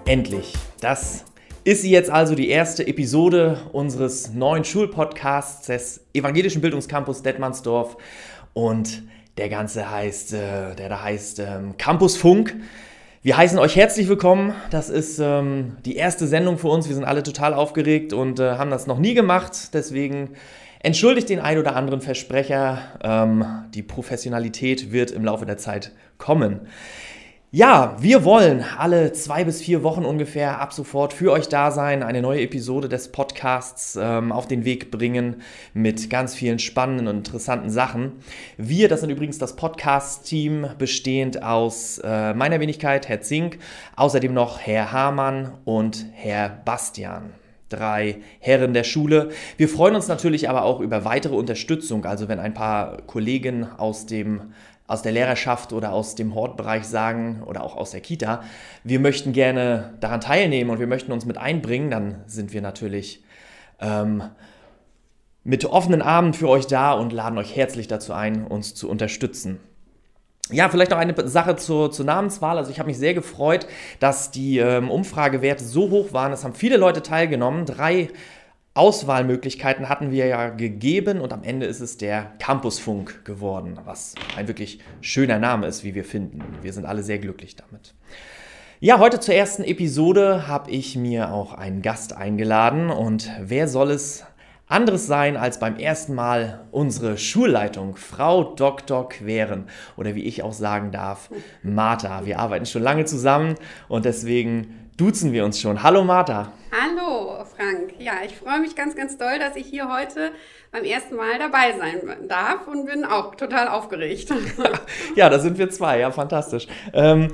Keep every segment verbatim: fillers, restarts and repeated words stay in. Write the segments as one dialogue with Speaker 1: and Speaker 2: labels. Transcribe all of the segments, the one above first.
Speaker 1: Endlich. Das ist sie jetzt also, die erste Episode unseres neuen Schulpodcasts des Evangelischen Bildungscampus Detmandsdorf. Und der ganze heißt, äh, der da heißt ähm, Campus Funk. Wir heißen euch herzlich willkommen. Das ist ähm, die erste Sendung für uns. Wir sind alle total aufgeregt und äh, haben das noch nie gemacht. Deswegen entschuldigt den ein oder anderen Versprecher. Ähm, die Professionalität wird im Laufe der Zeit kommen. Ja, wir wollen alle zwei bis vier Wochen ungefähr ab sofort für euch da sein, eine neue Episode des Podcasts ähm, auf den Weg bringen mit ganz vielen spannenden und interessanten Sachen. Wir, das sind übrigens das Podcast-Team, bestehend aus äh, meiner Wenigkeit, Herr Zink, außerdem noch Herr Hamann und Herr Bastian. Drei Herren der Schule. Wir freuen uns natürlich aber auch über weitere Unterstützung, also wenn ein paar Kollegen aus dem aus der Lehrerschaft oder aus dem Hortbereich sagen oder auch aus der Kita, wir möchten gerne daran teilnehmen und wir möchten uns mit einbringen, dann sind wir natürlich ähm, mit offenen Armen für euch da und laden euch herzlich dazu ein, uns zu unterstützen. Ja, vielleicht noch eine Sache zur, zur Namenswahl. Also ich habe mich sehr gefreut, dass die ähm, Umfragewerte so hoch waren. Es haben viele Leute teilgenommen. Drei Auswahlmöglichkeiten hatten wir ja gegeben und am Ende ist es der Campusfunk geworden, was ein wirklich schöner Name ist, wie wir finden. Wir sind alle sehr glücklich damit. Ja, heute zur ersten Episode habe ich mir auch einen Gast eingeladen und wer soll es anderes sein als beim ersten Mal unsere Schulleitung, Frau Doktor Queren oder wie ich auch sagen darf, Martha. Wir arbeiten schon lange zusammen und deswegen duzen wir uns schon. Hallo Martha.
Speaker 2: Hallo Frank. Ja, ich freue mich ganz, ganz doll, dass ich hier heute beim ersten Mal dabei sein darf und bin auch total aufgeregt.
Speaker 1: Ja, da sind wir zwei. Ja, fantastisch. Ähm,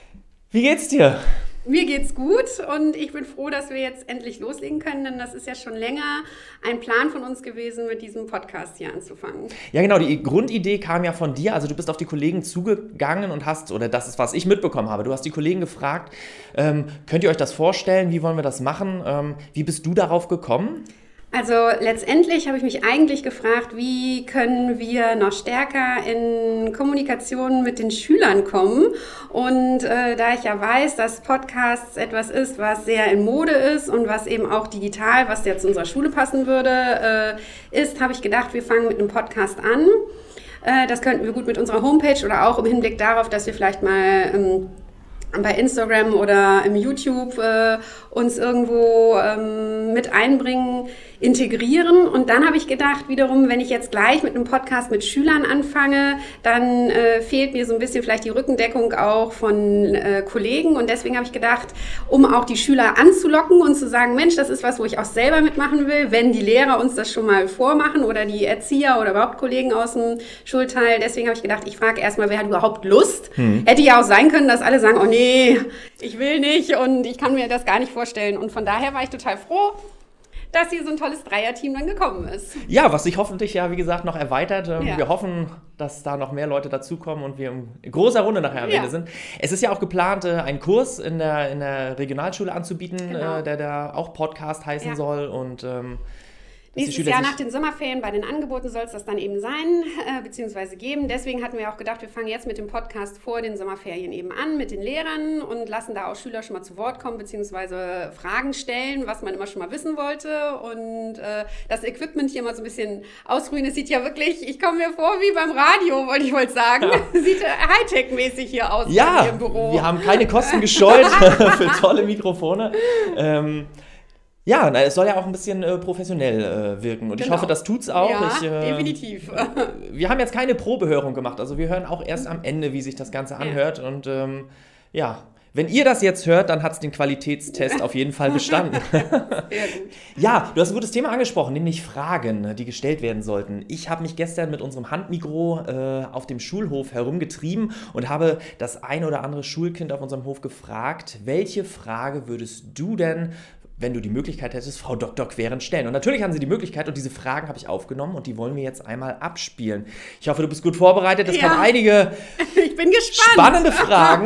Speaker 1: wie geht's dir?
Speaker 2: Mir geht's gut und ich bin froh, dass wir jetzt endlich loslegen können, denn das ist ja schon länger ein Plan von uns gewesen, mit diesem Podcast hier anzufangen.
Speaker 1: Ja, genau, die Grundidee kam ja von dir, also du bist auf die Kollegen zugegangen und hast, oder das ist, was ich mitbekommen habe, du hast die Kollegen gefragt, ähm, könnt ihr euch das vorstellen, wie wollen wir das machen, ähm, wie bist du darauf gekommen?
Speaker 2: Also letztendlich habe ich mich eigentlich gefragt, wie können wir noch stärker in Kommunikation mit den Schülern kommen. Und äh, da ich ja weiß, dass Podcasts etwas ist, was sehr in Mode ist und was eben auch digital, was ja zu unserer Schule passen würde, äh, ist, habe ich gedacht, wir fangen mit einem Podcast an. Äh, das könnten wir gut mit unserer Homepage oder auch im Hinblick darauf, dass wir vielleicht mal ähm, bei Instagram oder im YouTube äh, uns irgendwo ähm, mit einbringen, integrieren. Und dann habe ich gedacht, wiederum, wenn ich jetzt gleich mit einem Podcast mit Schülern anfange, dann äh, fehlt mir so ein bisschen vielleicht die Rückendeckung auch von äh, Kollegen. Und deswegen habe ich gedacht, um auch die Schüler anzulocken und zu sagen, Mensch, das ist was, wo ich auch selber mitmachen will, wenn die Lehrer uns das schon mal vormachen oder die Erzieher oder überhaupt Kollegen aus dem Schulteil. Deswegen habe ich gedacht, ich frage erstmal, wer hat überhaupt Lust? Hm. Hätte ja auch sein können, dass alle sagen, oh nee, ich will nicht und ich kann mir das gar nicht vorstellen. Und von daher war ich total froh, dass hier so ein tolles Dreierteam dann gekommen ist.
Speaker 1: Ja, was sich hoffentlich ja, wie gesagt, noch erweitert.
Speaker 2: Ja.
Speaker 1: Wir hoffen, dass da noch mehr Leute dazukommen und wir in großer Runde nachher am
Speaker 2: Ja.
Speaker 1: Ende sind. Es ist ja auch geplant, einen Kurs in der, in der Regionalschule anzubieten,
Speaker 2: Genau.
Speaker 1: der da auch Podcast heißen
Speaker 2: Ja.
Speaker 1: soll und ähm,
Speaker 2: Nächstes Jahr nach den Sommerferien bei den Angeboten soll es das dann eben sein, äh, beziehungsweise geben. Deswegen hatten wir auch gedacht, wir fangen jetzt mit dem Podcast vor den Sommerferien eben an mit den Lehrern und lassen da auch Schüler schon mal zu Wort kommen, beziehungsweise Fragen stellen, was man immer schon mal wissen wollte. Und äh, das Equipment hier mal so ein bisschen ausruhen. Es sieht ja wirklich, ich komme mir vor wie beim Radio, wollte ich wohl sagen. Ja. Sieht äh, Hightech-mäßig hier aus
Speaker 1: ja,
Speaker 2: im Büro.
Speaker 1: Wir haben keine Kosten gescheut für tolle Mikrofone. Ähm, Ja, na, es soll ja auch ein bisschen äh, professionell äh, wirken und genau. Ich hoffe, das tut's auch.
Speaker 2: Ja,
Speaker 1: ich, äh,
Speaker 2: definitiv.
Speaker 1: Wir haben jetzt keine Probehörung gemacht, also wir hören auch erst am Ende, wie sich das Ganze anhört ja. und ähm, ja, wenn ihr das jetzt hört, dann hat es den Qualitätstest auf jeden Fall bestanden.
Speaker 2: Sehr gut.
Speaker 1: Ja, du hast ein gutes Thema angesprochen, nämlich Fragen, die gestellt werden sollten. Ich habe mich gestern mit unserem Handmikro äh, auf dem Schulhof herumgetrieben und habe das ein oder andere Schulkind auf unserem Hof gefragt, welche Frage würdest du denn, wenn du die Möglichkeit hättest, Frau Doktor Queren stellen. Und natürlich haben sie die Möglichkeit und diese Fragen habe ich aufgenommen und die wollen wir jetzt einmal abspielen. Ich hoffe, du bist gut vorbereitet. Es
Speaker 2: ja.
Speaker 1: kommen einige
Speaker 2: ich bin gespannt.
Speaker 1: spannende Fragen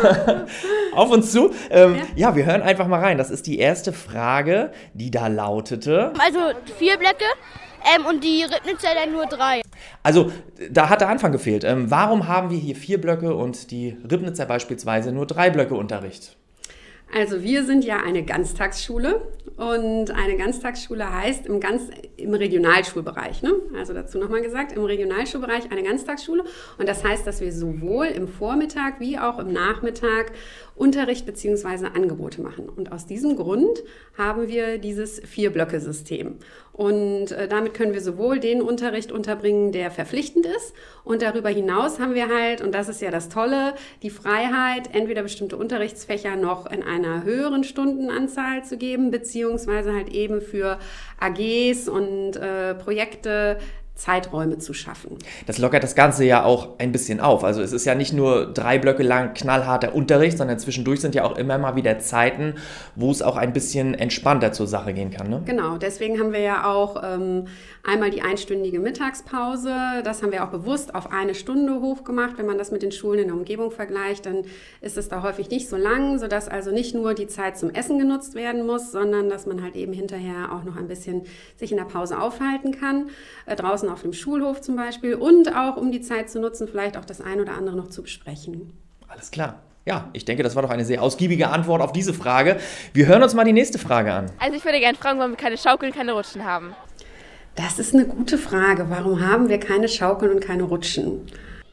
Speaker 1: auf uns zu. Ähm, ja. ja, wir hören einfach mal rein. Das ist die erste Frage, die da lautete.
Speaker 3: Also vier Blöcke ähm, und die Ribnitzer dann nur drei.
Speaker 1: Also da hat der Anfang gefehlt. Ähm, warum haben wir hier vier Blöcke und die Ribnitzer beispielsweise nur drei Blöcke Unterricht?
Speaker 2: Also wir sind ja eine Ganztagsschule und eine Ganztagsschule heißt im, ganz, im Regionalschulbereich, ne? Also dazu nochmal gesagt, im Regionalschulbereich eine Ganztagsschule und das heißt, dass wir sowohl im Vormittag wie auch im Nachmittag Unterricht bzw. Angebote machen. Und aus diesem Grund haben wir dieses Vier-Blöcke-System. Und äh, damit können wir sowohl den Unterricht unterbringen, der verpflichtend ist und darüber hinaus haben wir halt, und das ist ja das Tolle, die Freiheit, entweder bestimmte Unterrichtsfächer noch in einer höheren Stundenanzahl zu geben, beziehungsweise halt eben für A Gs und äh, Projekte Zeiträume zu schaffen.
Speaker 1: Das lockert das Ganze ja auch ein bisschen auf. Also es ist ja nicht nur drei Blöcke lang knallharter Unterricht, sondern zwischendurch sind ja auch immer mal wieder Zeiten, wo es auch ein bisschen entspannter zur Sache gehen kann. Ne?
Speaker 2: Genau, deswegen haben wir ja auch ähm, einmal die einstündige Mittagspause. Das haben wir auch bewusst auf eine Stunde hochgemacht. Wenn man das mit den Schulen in der Umgebung vergleicht, dann ist es da häufig nicht so lang, sodass also nicht nur die Zeit zum Essen genutzt werden muss, sondern dass man halt eben hinterher auch noch ein bisschen sich in der Pause aufhalten kann. Äh, draußen auf dem Schulhof zum Beispiel und auch um die Zeit zu nutzen, vielleicht auch das ein oder andere noch zu besprechen.
Speaker 1: Alles klar. Ja, ich denke, das war doch eine sehr ausgiebige Antwort auf diese Frage. Wir hören uns mal die nächste Frage an.
Speaker 4: Also ich würde gerne fragen, warum wir keine Schaukeln, keine Rutschen haben.
Speaker 2: Das ist eine gute Frage. Warum haben wir keine Schaukeln und keine Rutschen?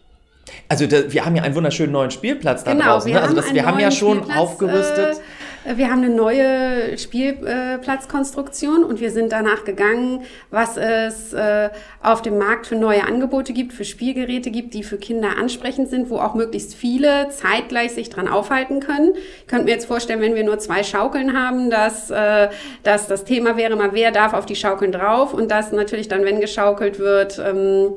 Speaker 1: Also da, wir haben ja einen wunderschönen neuen Spielplatz da
Speaker 2: genau,
Speaker 1: draußen.
Speaker 2: Wir
Speaker 1: ne? Also
Speaker 2: haben,
Speaker 1: das, wir haben ja schon
Speaker 2: Spielplatz,
Speaker 1: aufgerüstet.
Speaker 2: Äh, wir haben eine neue Spielplatzkonstruktion und wir sind danach gegangen, was es äh, auf dem Markt für neue Angebote gibt, für Spielgeräte gibt, die für Kinder ansprechend sind, wo auch möglichst viele zeitgleich sich dran aufhalten können. Ich könnte mir jetzt vorstellen, wenn wir nur zwei Schaukeln haben, dass, äh, dass das Thema wäre mal, wer darf auf die Schaukeln drauf und dass natürlich dann, wenn geschaukelt wird, ähm,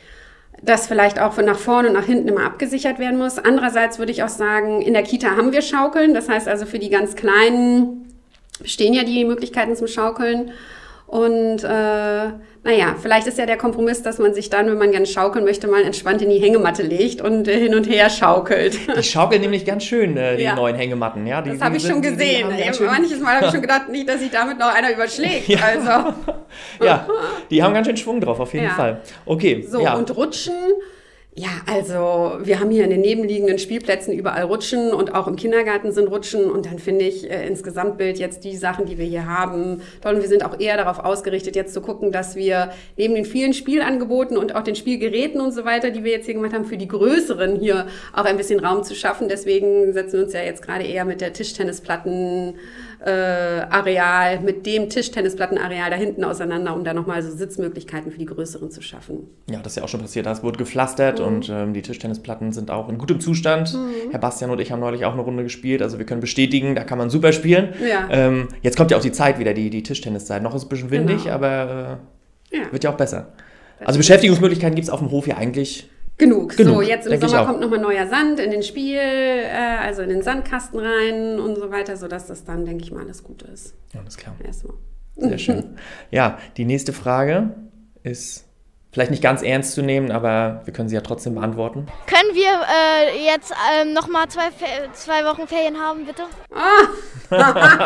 Speaker 2: das vielleicht auch von nach vorne und nach hinten immer abgesichert werden muss. Andererseits würde ich auch sagen, in der Kita haben wir Schaukeln. Das heißt also für die ganz Kleinen bestehen ja die Möglichkeiten zum Schaukeln. Und äh, naja, vielleicht ist ja der Kompromiss, dass man sich dann, wenn man gerne schaukeln möchte, mal entspannt in die Hängematte legt und äh, hin und her schaukelt.
Speaker 1: Die schaukeln nämlich ganz schön, äh, die
Speaker 2: ja.
Speaker 1: neuen Hängematten. Ja, die,
Speaker 2: das habe ich schon gesehen. Die, die Manches Mal habe ich schon gedacht, nicht, dass sich damit noch einer überschlägt.
Speaker 1: Ja.
Speaker 2: Also.
Speaker 1: Ja, die haben ganz schön Schwung drauf, auf jeden
Speaker 2: ja.
Speaker 1: Fall. Okay.
Speaker 2: So,
Speaker 1: ja.
Speaker 2: und Rutschen. Ja, also wir haben hier in den nebenliegenden Spielplätzen überall Rutschen und auch im Kindergarten sind Rutschen und dann finde ich äh, ins Gesamtbild jetzt die Sachen, die wir hier haben, toll. Und wir sind auch eher darauf ausgerichtet, jetzt zu gucken, dass wir neben den vielen Spielangeboten und auch den Spielgeräten und so weiter, die wir jetzt hier gemacht haben, für die Größeren hier auch ein bisschen Raum zu schaffen. Deswegen setzen wir uns ja jetzt gerade eher mit der Tischtennisplatten äh, Areal, mit dem Tischtennisplattenareal da hinten auseinander, um da nochmal so Sitzmöglichkeiten für die Größeren zu schaffen.
Speaker 1: Ja, das ist ja auch schon passiert. Das wurde gepflastert mhm. und ähm, die Tischtennisplatten sind auch in gutem Zustand. Mhm. Herr Bastian und ich haben neulich auch eine Runde gespielt. Also wir können bestätigen, da kann man super spielen.
Speaker 2: Ja.
Speaker 1: Ähm, jetzt kommt ja auch die Zeit wieder, die, die Tischtenniszeit. Noch ist es ein bisschen windig,
Speaker 2: genau.
Speaker 1: aber äh,
Speaker 2: ja.
Speaker 1: wird ja auch besser. Also Beschäftigungsmöglichkeiten gibt es auf dem Hof ja eigentlich
Speaker 2: Genug.
Speaker 1: Genug.
Speaker 2: So, jetzt im
Speaker 1: Denke
Speaker 2: Sommer kommt nochmal neuer Sand in den Spiel, äh, also in den Sandkasten rein und so weiter, sodass das dann, denke ich mal, alles gut ist.
Speaker 1: Alles klar.
Speaker 2: Erstmal.
Speaker 1: Sehr schön. Ja, die nächste Frage ist vielleicht nicht ganz ernst zu nehmen, aber wir können sie ja trotzdem beantworten.
Speaker 3: Können wir äh, jetzt ähm, nochmal zwei, zwei Wochen Ferien haben, bitte?
Speaker 2: Oh.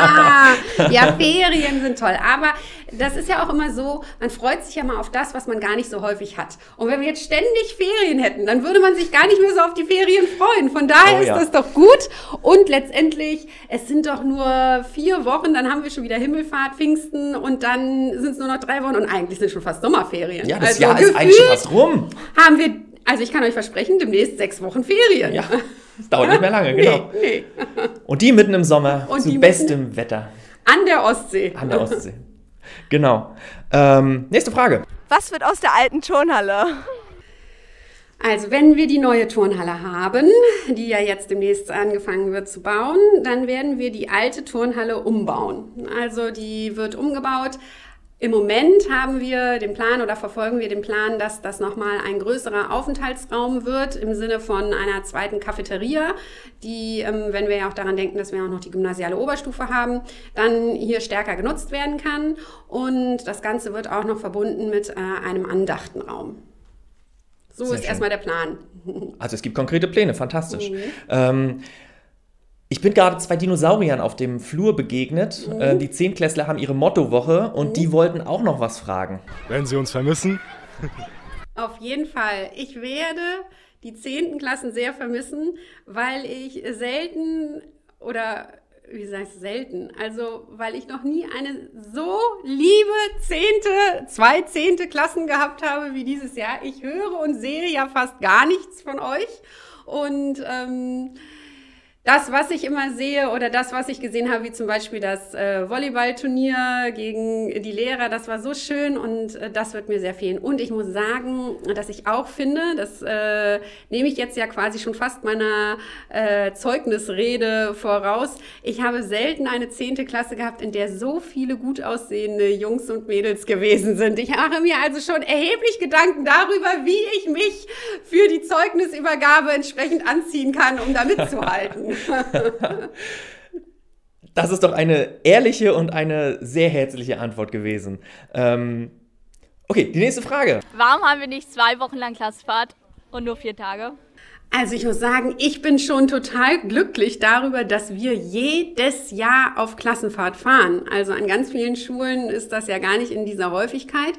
Speaker 2: Ja, Ferien sind toll. Aber das ist ja auch immer so, man freut sich ja mal auf das, was man gar nicht so häufig hat. Und wenn wir jetzt ständig Ferien hätten, dann würde man sich gar nicht mehr so auf die Ferien freuen. Von daher
Speaker 1: oh,
Speaker 2: ist
Speaker 1: ja.
Speaker 2: das doch gut. Und letztendlich, es sind doch nur vier Wochen, dann haben wir schon wieder Himmelfahrt, Pfingsten und dann sind es nur noch drei Wochen und eigentlich sind schon fast Sommerferien.
Speaker 1: Ja, das
Speaker 2: also
Speaker 1: Jahr ist eigentlich schon fast rum.
Speaker 2: Haben wir, also ich kann euch versprechen, demnächst sechs Wochen Ferien.
Speaker 1: Ja, das dauert nicht mehr lange, genau.
Speaker 2: Nee, nee.
Speaker 1: Und die mitten im Sommer
Speaker 2: Und
Speaker 1: zu
Speaker 2: die
Speaker 1: bestem
Speaker 2: mitten
Speaker 1: Wetter.
Speaker 2: An der Ostsee.
Speaker 1: An der Ostsee. Genau. Ähm, nächste Frage.
Speaker 4: Was wird aus der alten Turnhalle?
Speaker 2: Also wenn wir die neue Turnhalle haben, die ja jetzt demnächst angefangen wird zu bauen, dann werden wir die alte Turnhalle umbauen. Also die wird umgebaut. Im Moment haben wir den Plan oder verfolgen wir den Plan, dass das nochmal ein größerer Aufenthaltsraum wird im Sinne von einer zweiten Cafeteria, die, ähm, wenn wir ja auch daran denken, dass wir auch noch die gymnasiale Oberstufe haben, dann hier stärker genutzt werden kann. Und das Ganze wird auch noch verbunden mit äh, einem Andachtenraum. So
Speaker 1: Sehr
Speaker 2: ist
Speaker 1: schön.
Speaker 2: erstmal der Plan.
Speaker 1: Also es gibt konkrete Pläne, fantastisch.
Speaker 2: Mhm.
Speaker 1: Ähm, ich bin gerade zwei Dinosauriern auf dem Flur begegnet.
Speaker 2: Mhm.
Speaker 1: Äh, die Zehntklässler haben ihre Mottowoche und mhm. die wollten auch noch was fragen.
Speaker 5: Werden Sie uns vermissen?
Speaker 2: Auf jeden Fall. Ich werde die zehnten Klassen sehr vermissen, weil ich selten oder wie sag ich, selten. Also, weil ich noch nie eine so liebe zehnte, zwei zehnte Klassen gehabt habe wie dieses Jahr. Ich höre und sehe ja fast gar nichts von euch. Und ähm, das, was ich immer sehe oder das, was ich gesehen habe, wie zum Beispiel das äh, Volleyballturnier gegen die Lehrer, das war so schön und äh, das wird mir sehr fehlen. Und ich muss sagen, dass ich auch finde, das äh, nehme ich jetzt ja quasi schon fast meiner äh, Zeugnisrede voraus. Ich habe selten eine zehnte Klasse gehabt, in der so viele gut aussehende Jungs und Mädels gewesen sind. Ich mache mir also schon erheblich Gedanken darüber, wie ich mich für die Zeugnisübergabe entsprechend anziehen kann, um da mitzuhalten.
Speaker 1: Das ist doch eine ehrliche und eine sehr herzliche Antwort gewesen. Ähm, okay, die nächste Frage.
Speaker 5: Warum haben wir nicht zwei Wochen lang Klassenfahrt und nur vier Tage?
Speaker 2: Also ich muss sagen, ich bin schon total glücklich darüber, dass wir jedes Jahr auf Klassenfahrt fahren. Also an ganz vielen Schulen ist das ja gar nicht in dieser Häufigkeit.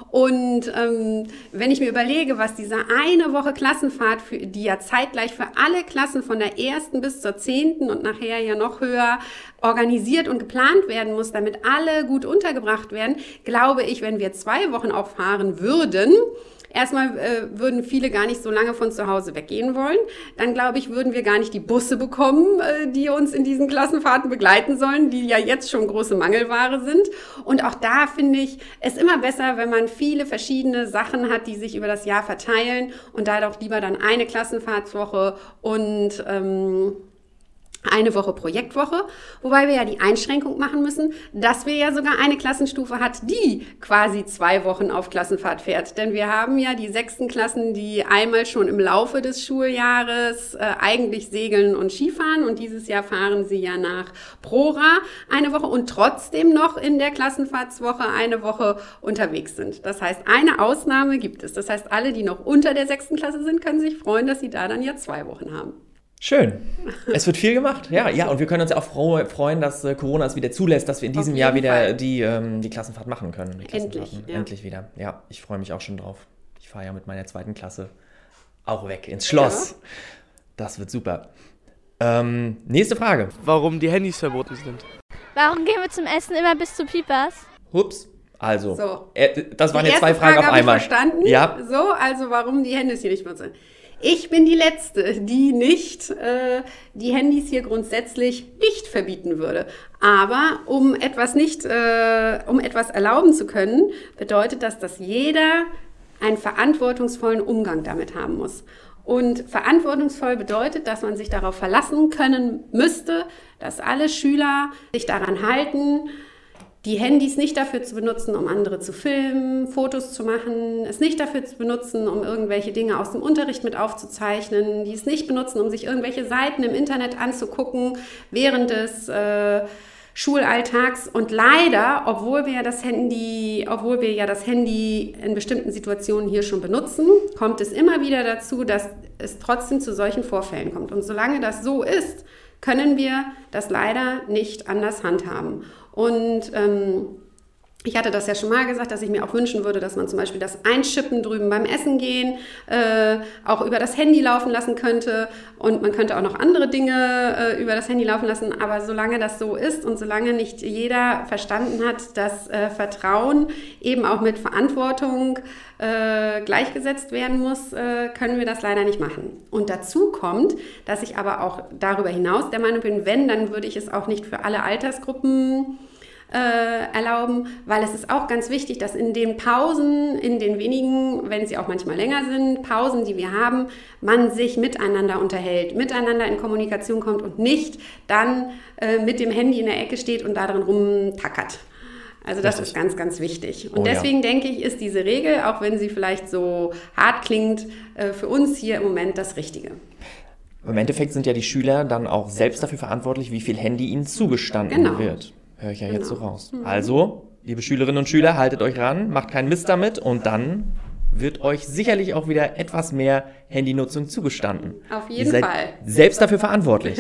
Speaker 2: Und ähm, wenn ich mir überlege, was diese eine Woche Klassenfahrt, für, die ja zeitgleich für alle Klassen von der ersten bis zur zehnten und nachher ja noch höher organisiert und geplant werden muss, damit alle gut untergebracht werden, glaube ich, wenn wir zwei Wochen auch fahren würden, erstmal äh, würden viele gar nicht so lange von zu Hause weggehen wollen. Dann, glaube ich, würden wir gar nicht die Busse bekommen, äh, die uns in diesen Klassenfahrten begleiten sollen, die ja jetzt schon große Mangelware sind. Und auch da finde ich es immer besser, wenn man viele verschiedene Sachen hat, die sich über das Jahr verteilen und da doch lieber dann eine Klassenfahrtswoche und ähm, eine Woche Projektwoche, wobei wir ja die Einschränkung machen müssen, dass wir ja sogar eine Klassenstufe hat, die quasi zwei Wochen auf Klassenfahrt fährt. Denn wir haben ja die sechsten Klassen, die einmal schon im Laufe des Schuljahres äh, eigentlich segeln und Skifahren und dieses Jahr fahren sie ja nach Prora eine Woche und trotzdem noch in der Klassenfahrtswoche eine Woche unterwegs sind. Das heißt, eine Ausnahme gibt es. Das heißt, alle, die noch unter der sechsten Klasse sind, können sich freuen, dass sie da dann ja zwei Wochen haben.
Speaker 1: Schön. Es wird viel gemacht. Ja, ja, und wir können uns ja auch froh, freuen, dass äh, Corona es wieder zulässt, dass wir in diesem Jahr wieder die, ähm, die Klassenfahrt machen können. Die
Speaker 2: Endlich, ja.
Speaker 1: Endlich wieder. Ja, ich freue mich auch schon drauf. Ich fahre ja mit meiner zweiten Klasse auch weg ins Schloss. Ja. Das wird super. Ähm, nächste Frage.
Speaker 6: Warum die Handys verboten sind.
Speaker 3: Warum gehen wir zum Essen immer bis zu Pipas?
Speaker 1: Hups. Also,
Speaker 2: so.
Speaker 1: äh, das waren
Speaker 2: die
Speaker 1: jetzt zwei Fragen
Speaker 2: Frage
Speaker 1: auf einmal.
Speaker 2: Ich verstanden.
Speaker 1: Ja.
Speaker 2: So, also warum die Handys hier nicht benutzen. Ich bin die Letzte, die nicht äh, die Handys hier grundsätzlich nicht verbieten würde. Aber um etwas nicht, äh, um etwas erlauben zu können, bedeutet das, dass jeder einen verantwortungsvollen Umgang damit haben muss. Und verantwortungsvoll bedeutet, dass man sich darauf verlassen können müsste, dass alle Schüler sich daran halten, die Handys nicht dafür zu benutzen, um andere zu filmen, Fotos zu machen, es nicht dafür zu benutzen, um irgendwelche Dinge aus dem Unterricht mit aufzuzeichnen, die es nicht benutzen, um sich irgendwelche Seiten im Internet anzugucken während des äh, Schulalltags. Und leider, obwohl wir ja das Handy, obwohl wir ja das Handy in bestimmten Situationen hier schon benutzen, kommt es immer wieder dazu, dass es trotzdem zu solchen Vorfällen kommt. Und solange das so ist, können wir das leider nicht anders handhaben. Und ähm, ich hatte das ja schon mal gesagt, dass ich mir auch wünschen würde, dass man zum Beispiel das Einschippen drüben beim Essen gehen äh, auch über das Handy laufen lassen könnte. Und man könnte auch noch andere Dinge äh, über das Handy laufen lassen. Aber solange das so ist und solange nicht jeder verstanden hat, dass äh, Vertrauen eben auch mit Verantwortung äh, gleichgesetzt werden muss, äh, können wir das leider nicht machen. Und dazu kommt, dass ich aber auch darüber hinaus der Meinung bin, wenn, dann würde ich es auch nicht für alle Altersgruppen Äh, erlauben, weil es ist auch ganz wichtig, dass in den Pausen, in den wenigen, wenn sie auch manchmal länger sind, Pausen, die wir haben, man sich miteinander unterhält, miteinander in Kommunikation kommt und nicht dann äh, mit dem Handy in der Ecke steht und da drin rumtackert. Also das Richtig. ist ganz, ganz wichtig. Und oh, deswegen ja. denke ich, ist diese Regel, auch wenn sie vielleicht so hart klingt, äh, für uns hier im Moment das Richtige.
Speaker 1: Im Endeffekt sind ja die Schüler dann auch selbst dafür verantwortlich, wie viel Handy ihnen zugestanden
Speaker 2: genau.
Speaker 1: wird. Höre ich ja
Speaker 2: genau.
Speaker 1: jetzt so raus. Mhm. Also, liebe Schülerinnen und Schüler, haltet euch ran, macht keinen Mist damit und dann wird euch sicherlich auch wieder etwas mehr Handynutzung zugestanden.
Speaker 2: Auf jeden
Speaker 1: Ihr seid
Speaker 2: Fall.
Speaker 1: Selbst dafür verantwortlich.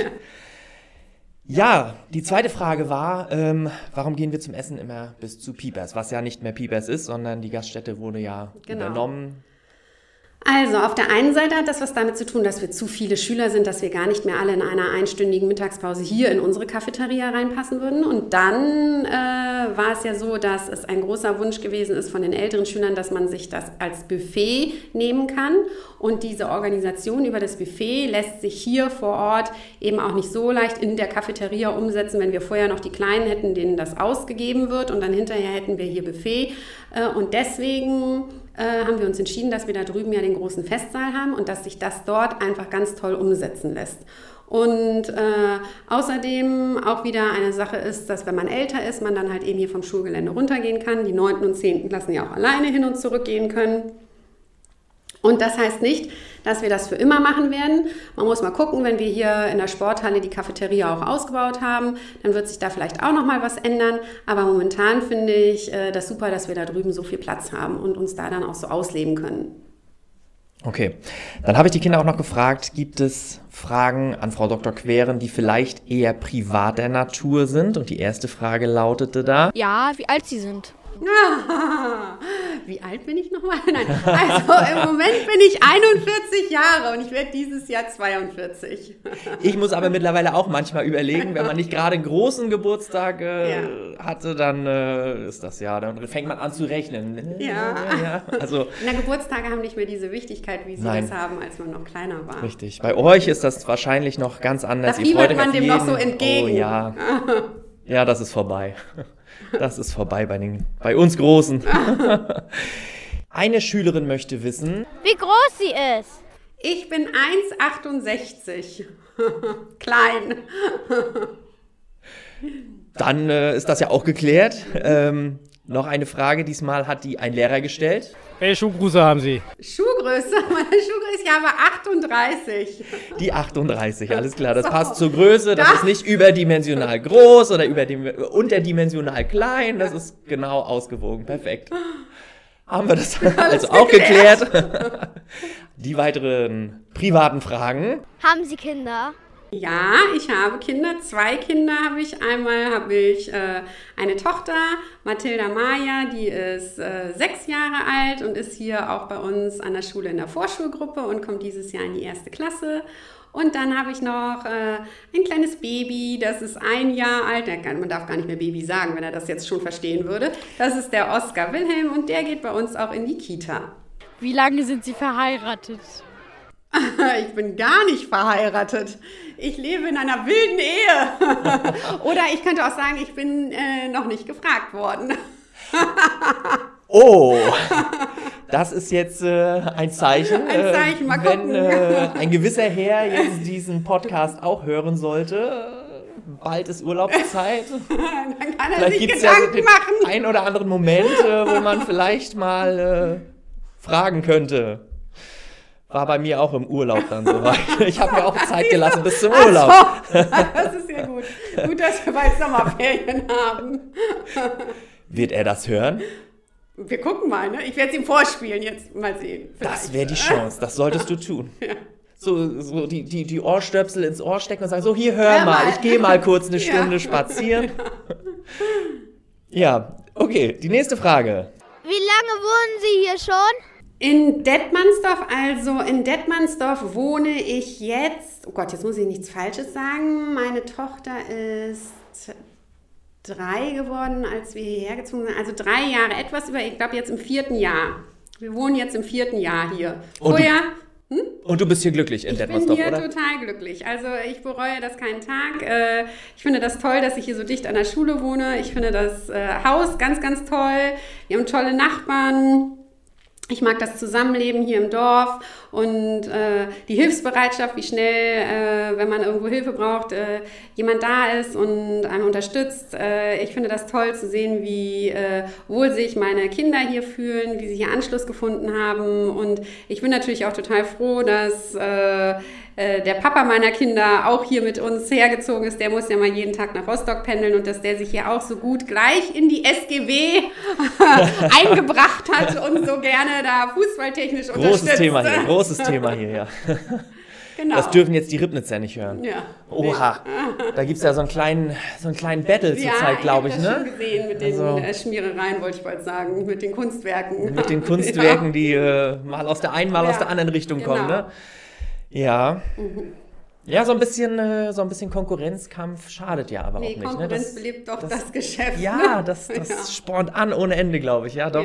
Speaker 1: Ja, die zweite Frage war, ähm, warum gehen wir zum Essen immer bis zu Piepers? Was ja nicht mehr Piepers ist, sondern die Gaststätte wurde ja
Speaker 2: genau.
Speaker 1: übernommen.
Speaker 2: Also auf der einen Seite hat das was damit zu tun, dass wir zu viele Schüler sind, dass wir gar nicht mehr alle in einer einstündigen Mittagspause hier in unsere Cafeteria reinpassen würden. Und dann äh, war es ja so, dass es ein großer Wunsch gewesen ist von den älteren Schülern, dass man sich das als Buffet nehmen kann. Und diese Organisation über das Buffet lässt sich hier vor Ort eben auch nicht so leicht in der Cafeteria umsetzen, wenn wir vorher noch die Kleinen hätten, denen das ausgegeben wird und dann hinterher hätten wir hier Buffet. Äh, und deswegen Äh, haben wir uns entschieden, dass wir da drüben ja den großen Festsaal haben und dass sich das dort einfach ganz toll umsetzen lässt. Und äh, außerdem auch wieder eine Sache ist, dass wenn man älter ist, man dann halt eben hier vom Schulgelände runtergehen kann. Die neunten und zehnten Klassen ja auch alleine hin und zurück gehen können. Und das heißt nicht, dass wir das für immer machen werden. Man muss mal gucken, wenn wir hier in der Sporthalle die Cafeteria auch ausgebaut haben, dann wird sich da vielleicht auch noch mal was ändern. Aber momentan finde ich äh, das super, dass wir da drüben so viel Platz haben und uns da dann auch so ausleben können.
Speaker 1: Okay, dann habe ich die Kinder auch noch gefragt, gibt es Fragen an Frau Doktor Queren, die vielleicht eher privater Natur sind? Und die erste Frage lautete da:
Speaker 3: Ja, wie alt sie sind.
Speaker 2: Wie alt bin ich nochmal? Nein, also im Moment bin ich einundvierzig Jahre und ich werde dieses Jahr zweiundvierzig.
Speaker 1: Ich muss aber mittlerweile auch manchmal überlegen, wenn man nicht gerade einen großen Geburtstag äh, ja. hatte, dann äh, ist das ja, dann fängt man an zu rechnen.
Speaker 2: Ja.
Speaker 1: ja also,
Speaker 2: Na, Geburtstage haben nicht mehr diese Wichtigkeit, wie sie
Speaker 1: nein.
Speaker 2: das haben, als man noch kleiner war.
Speaker 1: Richtig. Bei euch ist das wahrscheinlich noch ganz anders.
Speaker 2: Das fiebert man dem noch so entgegen.
Speaker 1: Oh ja. Ja, das ist vorbei. Das ist vorbei bei, den, bei uns Großen. Eine Schülerin möchte wissen,
Speaker 3: wie groß sie ist.
Speaker 2: Ich bin eins Komma achtundsechzig. Klein.
Speaker 1: Dann äh, ist das ja auch geklärt. Ähm, noch eine Frage, diesmal hat die ein Lehrer gestellt.
Speaker 6: Welche Schuhgröße haben Sie?
Speaker 2: Schuhgröße? Meine Schuhgröße, ich habe achtunddreißig.
Speaker 1: Die achtunddreißig, alles klar. Das so, passt zur Größe. Das, das ist nicht überdimensional groß oder überdim- unterdimensional klein. Das ist genau ausgewogen. Perfekt. Haben wir das also auch geklärt. geklärt. Die weiteren privaten Fragen.
Speaker 3: Haben Sie Kinder?
Speaker 2: Ja, ich habe Kinder. Zwei Kinder habe ich. Einmal habe ich äh, eine Tochter, Mathilda Maja, die ist äh, sechs Jahre alt und ist hier auch bei uns an der Schule in der Vorschulgruppe und kommt dieses Jahr in die erste Klasse. Und dann habe ich noch äh, ein kleines Baby, das ist ein Jahr alt. Man darf gar nicht mehr Baby sagen, wenn er das jetzt schon verstehen würde. Das ist der Oskar Wilhelm und der geht bei uns auch in die Kita.
Speaker 3: Wie lange sind Sie verheiratet?
Speaker 2: Ich bin gar nicht verheiratet. Ich lebe in einer wilden Ehe. Oder ich könnte auch sagen, ich bin äh, noch nicht gefragt worden.
Speaker 1: Oh, das ist jetzt äh, ein Zeichen.
Speaker 2: Ein Zeichen, mal
Speaker 1: äh, wenn
Speaker 2: gucken.
Speaker 1: Äh, ein gewisser Herr jetzt diesen Podcast auch hören sollte. Bald ist Urlaubszeit.
Speaker 2: Dann kann er
Speaker 1: vielleicht
Speaker 2: sich
Speaker 1: gibt's
Speaker 2: Gedanken
Speaker 1: ja den
Speaker 2: machen.
Speaker 1: einen oder anderen Moment, äh, wo man vielleicht mal äh, fragen könnte. War bei mir auch im Urlaub dann soweit. Ich habe mir auch Zeit gelassen bis zum Urlaub.
Speaker 2: Ach so, das ist ja gut. Gut, dass wir bald Sommerferien haben.
Speaker 1: Wird er das hören?
Speaker 2: Wir gucken mal, ne? Ich werde es ihm vorspielen jetzt. Mal sehen. Vielleicht.
Speaker 1: Das wäre die Chance. Das solltest du tun.
Speaker 2: Ja.
Speaker 1: So, so die, die, die Ohrstöpsel ins Ohr stecken und sagen, so, hier, hör
Speaker 2: Hör
Speaker 1: mal,
Speaker 2: mal.
Speaker 1: ich gehe mal kurz eine Stunde
Speaker 2: Ja.
Speaker 1: spazieren. Ja, okay, die nächste Frage.
Speaker 3: Wie lange wohnen Sie hier schon?
Speaker 2: In Detmansdorf, also in Detmansdorf wohne ich jetzt, oh Gott, jetzt muss ich nichts Falsches sagen, meine Tochter ist drei geworden, als wir hierher gezogen sind, also drei Jahre, etwas über, ich glaube jetzt im vierten Jahr. Wir wohnen jetzt im vierten Jahr hier.
Speaker 1: Und
Speaker 2: Vorher...
Speaker 1: du, hm? und du bist hier glücklich in
Speaker 2: Ich bin
Speaker 1: Detmansdorf,
Speaker 2: hier
Speaker 1: oder?
Speaker 2: total glücklich. Also ich bereue das keinen Tag. Äh, Ich finde das toll, dass ich hier so dicht an der Schule wohne. Ich finde das äh, Haus ganz, ganz toll. Wir haben tolle Nachbarn. Ich mag das Zusammenleben hier im Dorf und äh, die Hilfsbereitschaft, wie schnell, äh, wenn man irgendwo Hilfe braucht, äh, jemand da ist und einem unterstützt. Äh, ich finde das toll zu sehen, wie äh, wohl sich meine Kinder hier fühlen, wie sie hier Anschluss gefunden haben. Und ich bin natürlich auch total froh, dass äh, äh, der Papa meiner Kinder auch hier mit uns hergezogen ist. Der muss ja mal jeden Tag nach Rostock pendeln und dass der sich hier auch so gut gleich in die S G W eingebracht hat und so gerne da fußballtechnisch
Speaker 1: Großes
Speaker 2: unterstützt.
Speaker 1: Thema hier, großes Thema hier, ja.
Speaker 2: Genau.
Speaker 1: Das dürfen jetzt die Ribnitzer nicht hören.
Speaker 2: Ja.
Speaker 1: Oha, da gibt es ja so einen kleinen, so einen kleinen Battle
Speaker 2: Ja,
Speaker 1: zurzeit, glaube ich,
Speaker 2: ich habe
Speaker 1: ne?
Speaker 2: das schon gesehen mit den
Speaker 1: Also-
Speaker 2: äh, Schmierereien, wollte ich bald sagen, mit den Kunstwerken.
Speaker 1: Mit den Kunstwerken, die äh, mal aus der einen, mal
Speaker 2: Ja,
Speaker 1: aus der anderen Richtung
Speaker 2: genau.
Speaker 1: kommen, ne? Ja. Ja, so ein bisschen, äh, so ein bisschen Konkurrenzkampf schadet ja aber
Speaker 2: Nee,
Speaker 1: auch nicht. Ne?
Speaker 2: Konkurrenz
Speaker 1: Das,
Speaker 2: belebt doch das,
Speaker 1: das-
Speaker 2: Geschäft.
Speaker 1: ja,
Speaker 2: ne?
Speaker 1: das, das
Speaker 2: Ja.
Speaker 1: spornt an ohne Ende, glaube ich. Ja, doch.
Speaker 2: Ja.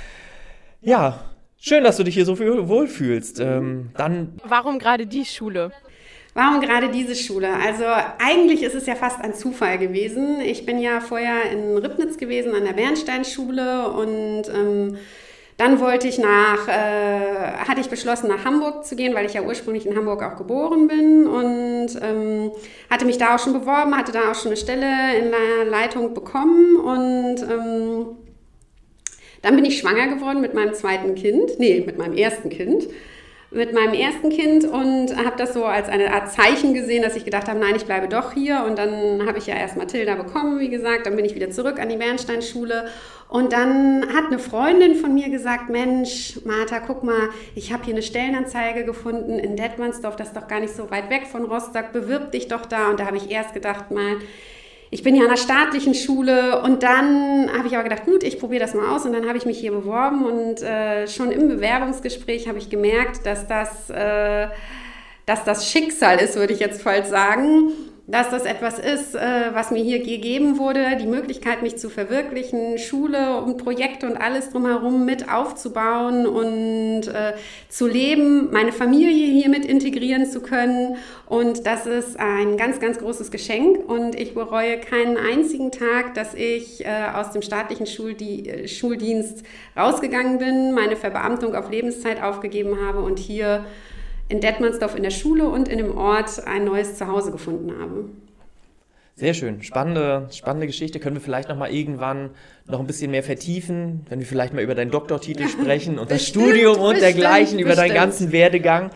Speaker 1: Ja, schön, dass du dich hier so viel wohlfühlst. Ähm, dann,
Speaker 4: Warum gerade die Schule?
Speaker 2: Warum gerade diese Schule? Also eigentlich ist es ja fast ein Zufall gewesen. Ich bin ja vorher in Ribnitz gewesen an der Bernsteinschule und ähm, dann wollte ich nach, äh, hatte ich beschlossen, nach Hamburg zu gehen, weil ich ja ursprünglich in Hamburg auch geboren bin und ähm, hatte mich da auch schon beworben, hatte da auch schon eine Stelle in der Leitung bekommen und ähm, dann bin ich schwanger geworden mit meinem zweiten Kind, nee, mit meinem ersten Kind. mit meinem ersten Kind und habe das so als eine Art Zeichen gesehen, dass ich gedacht habe, nein, ich bleibe doch hier. Und dann habe ich ja erst Mathilda bekommen, wie gesagt. Dann bin ich wieder zurück an die Bernsteinschule. Und dann hat eine Freundin von mir gesagt, Mensch, Martha, guck mal, ich habe hier eine Stellenanzeige gefunden in Detmansdorf, das ist doch gar nicht so weit weg von Rostock, bewirb dich doch da. Und da habe ich erst gedacht, mal, ich bin ja an einer staatlichen Schule und dann habe ich aber gedacht, gut, ich probiere das mal aus und dann habe ich mich hier beworben und äh, schon im Bewerbungsgespräch habe ich gemerkt, dass das, äh, dass das Schicksal ist, würde ich jetzt falsch sagen, dass das etwas ist, äh, was mir hier gegeben wurde, die Möglichkeit, mich zu verwirklichen, Schule und Projekte und alles drumherum mit aufzubauen und äh, zu leben, meine Familie hier mit integrieren zu können. Und das ist ein ganz, ganz großes Geschenk. Und ich bereue keinen einzigen Tag, dass ich äh, aus dem staatlichen Schuldi- Schuldienst rausgegangen bin, meine Verbeamtung auf Lebenszeit aufgegeben habe und hier in Detmansdorf in der Schule und in dem Ort ein neues Zuhause gefunden habe.
Speaker 1: sehr schön. Spannende, spannende Geschichte. Können wir vielleicht noch mal irgendwann noch ein bisschen mehr vertiefen, wenn wir vielleicht mal über deinen Doktortitel sprechen und das
Speaker 2: Bestimmt,
Speaker 1: Studium und
Speaker 2: bestimmt,
Speaker 1: dergleichen, über deinen
Speaker 2: bestimmt.
Speaker 1: ganzen Werdegang.